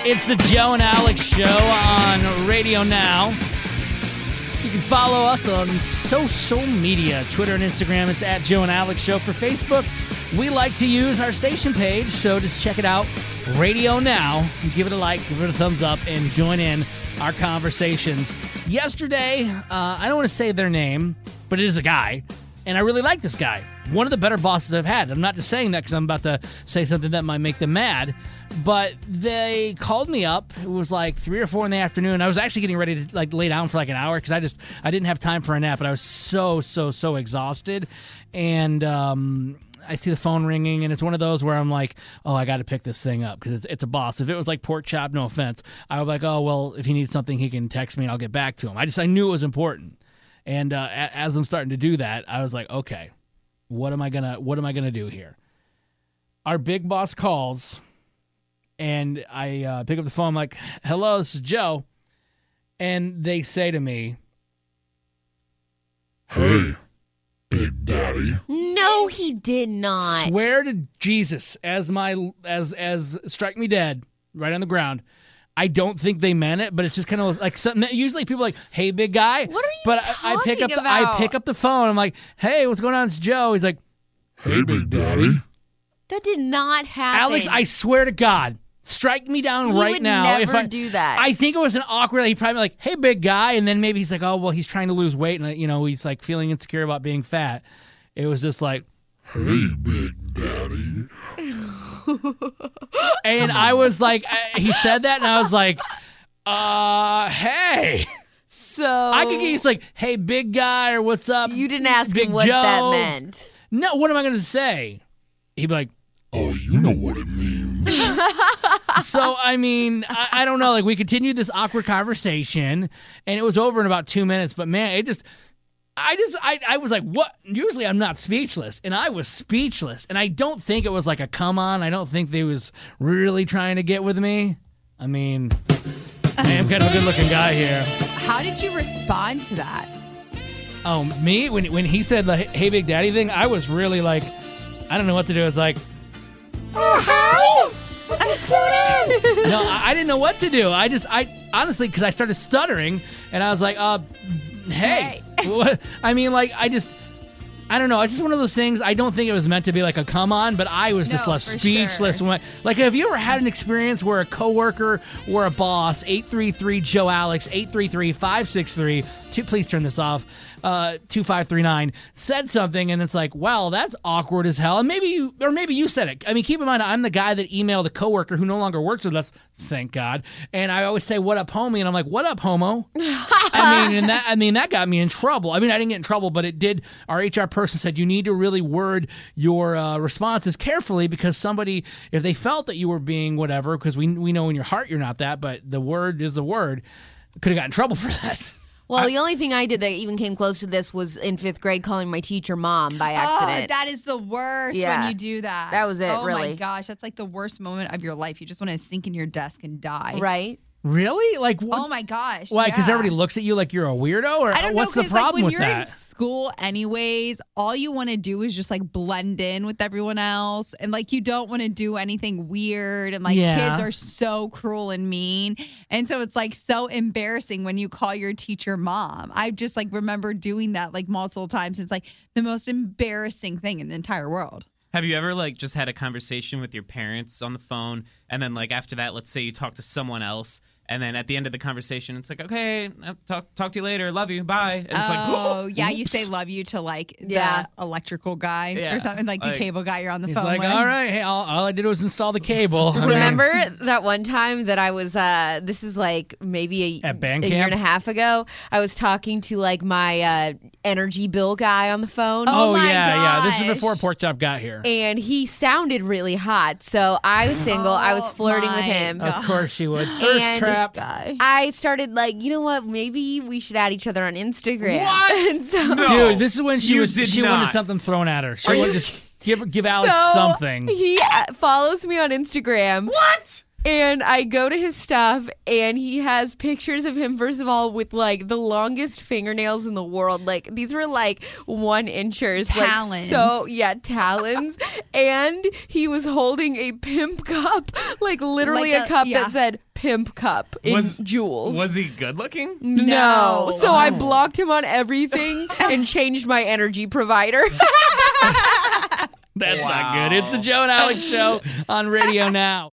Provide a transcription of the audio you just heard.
It's the Joe and Alex Show on Radio Now. You can follow us on social media, Twitter and Instagram. It's at Joe and Alex Show. For Facebook, we like to use our station page, so just check it out, Radio Now. Give it a like, give it a thumbs up, and join in our conversations. Yesterday, I don't want to say their name, but it is a guy, and I really like this guy. One of the better bosses I've had. I'm not just saying that because I'm about to say something that might make them mad, but they called me up. It was like 3 or 4 in the afternoon. I was actually getting ready to lay down for like an hour because I didn't have time for a nap, but I was so exhausted. And I see the phone ringing, and it's one of those where I'm like, oh, I got to pick this thing up because it's a boss. If it was like Pork Chop, no offense, I would be like, oh, well, if he needs something, he can text me and I'll get back to him. I knew it was important. And as I'm starting to do that, I was like, okay, what am I gonna do here? Our big boss calls, and I pick up the phone. I'm like, hello, this is Joe. And they say to me, hey, Big Daddy. No, he did not. Swear to Jesus, as strike me dead, right on the ground. I don't think they meant it, but it's just kind of like something. Usually people are like, hey, big guy. What are you but talking about? I pick up the phone. I'm like, hey, what's going on? It's Joe. He's like, hey, Big Daddy. That did not happen. Alex, I swear to God, strike me down right now. He would never do that. I think it was an awkward, he'd probably be like, hey, big guy. And then maybe he's like, oh, well, he's trying to lose weight. And, he's like feeling insecure about being fat. It was just like, hey, Big Daddy. And I was like, he said that, and I was like, hey. So I could get used to like, hey, big guy, or what's up? You didn't ask Big him what Joe. that meant. No, what am I going to say? He'd be like, oh, you know what it means. So, I mean, I don't know. Like, we continued this awkward conversation, and it was over in about 2 minutes. But, man, I was like, what? Usually I'm not speechless, and I was speechless. And I don't think it was like a come on. I don't think they was really trying to get with me. I mean, I am kind of a good-looking guy here. How did you respond to that? Oh, me? When he said the hey, big daddy thing, I was really like, I don't know what to do. I was like, oh, hi. What's going on? no, I didn't know what to do. I honestly, because I started stuttering, and I was like, hey. What? I mean, like, I don't know. It's just one of those things. I don't think it was meant to be like a come on, but I was just left speechless. Sure. Like, have you ever had an experience where a coworker or a boss, 833 Joe Alex, 833-563, please turn this off, 2539, said something, and it's like, wow, that's awkward as hell. And maybe you said it. I mean, keep in mind, I'm the guy that emailed a coworker who no longer works with us, thank God. And I always say, what up, homie? And I'm like, what up, homo? that got me in trouble. I mean, I didn't get in trouble, but it did. Our HR person said you need to really word your responses carefully because somebody, if they felt that you were being whatever, because we know in your heart you're not that, but the word is the word, could have got in trouble for that. Well, the only thing I did that even came close to this was in 5th grade calling my teacher mom by accident. Oh, that is the worst when you do that. That was it, really. Oh, my gosh. That's like the worst moment of your life. You just want to sink in your desk and die. Right? Really? Like, what? Oh, my gosh. Why? Because yeah. everybody looks at you like you're a weirdo? Or I don't what's know, the problem like, with when you're that? in school anyways, all you want to do is just like blend in with everyone else. And like you don't want to do anything weird. And like kids are so cruel and mean. And so it's like so embarrassing when you call your teacher mom. I just like remember doing that like multiple times. It's like the most embarrassing thing in the entire world. Have you ever like just had a conversation with your parents on the phone and then like after that, let's say you talk to someone else and then at the end of the conversation, it's like, okay, talk to you later. Love you. Bye. And it's like, oh, yeah. oops. You say love you to like the electrical guy or something, like the cable guy you're on the phone with. He's like, all right, hey, all I did was install the cable. Remember that one time that I was, this is like maybe a year and a half ago, I was talking to like my energy bill guy on the phone. Oh, my yeah. This is gosh. before Pork Chop got here. And he sounded really hot. So I was single. I was flirting with him. Of course she would. First trap. I started like, you know what? Maybe we should add each other on Instagram. What? And so, No. Dude, this is when she You did wanted not. something thrown at her. She wanted to just give Alex something. He follows me on Instagram. What? And I go to his stuff, and he has pictures of him, first of all, with, like, the longest fingernails in the world. Like, these were, like, 1-inchers. Talons. Like, talons. And he was holding a pimp cup, like, literally Like a cup yeah. that said pimp cup in jewels. Was he good looking? No. So I blocked him on everything and changed my energy provider. That's not good. It's the Joe and Alex Show on Radio Now.